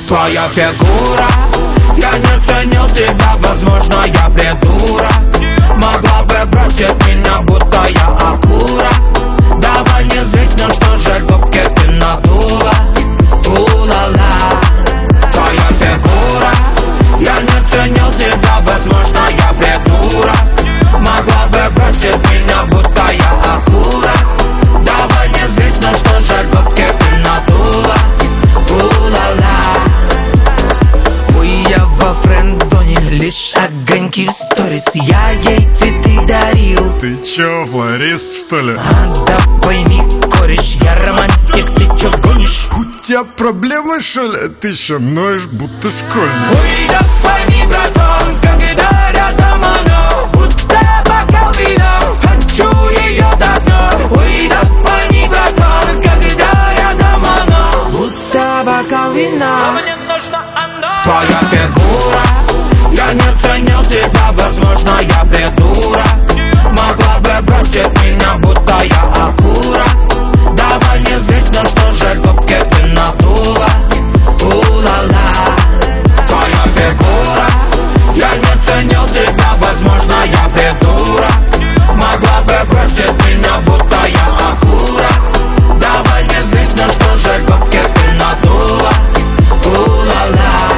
Твоя фигура, я не ценил тебя, возможно, я придурок. Могла бы бросить меня, будто я акура. Давай не злись, но что же губки ты надула? У-ла-ла. Твоя фигура, я не ценил тебя, возможно, я придурок. Могла бы бросить меня, будто я акура. Давай не злись, но что же губки ты надула? У-ла-ла. Ой, я во френд-зоне, лишь огоньки в сторис. Я ей цветы дарил. Ты чё, флорист, что ли? Да пойми, кореш, я романтик, ты чё гонишь? У тебя проблемы, что ли? Ты ещё ноешь, будто школьник. Ой, да пойми, братан, когда рядом она, будто бокал вина, хочу её до дна. Ой, да пойми, братан, когда рядом она, будто бокал вина. Мне нужна она. Твоя фигура, я не ценил тебя, возможно, я придурок. Могла бы бросить меня, будто я акура. Давай не злись, но что же губки ты надула? У-ла-ла. Твоя фигура, я не ценил тебя, возможно, я придурок. Могла бы бросить меня, будто я акура. Давай не злись, но что же губки ты надула? У-ла-ла.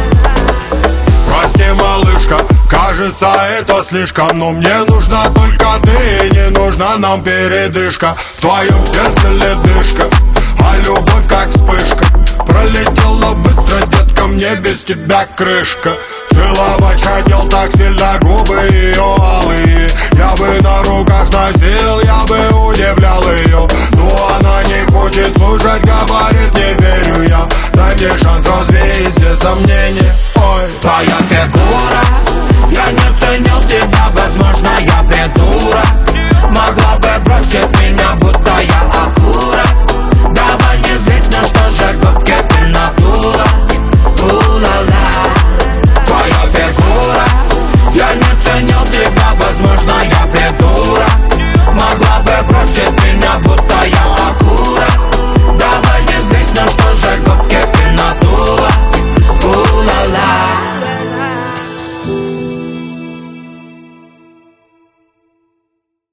Прости, малышка, кажется, это слишком. Но мне нужна только ты, не нужна нам передышка. В твоем сердце ледышка, а любовь как вспышка. Пролетела быстро, детка, мне без тебя крышка. Целовать хотел так сильно губы ее алые. Я бы на руках носил, я бы удивлял ее. Но она не хочет слушать, говорит, не верю я. Дай мне шанс развеять все сомнения.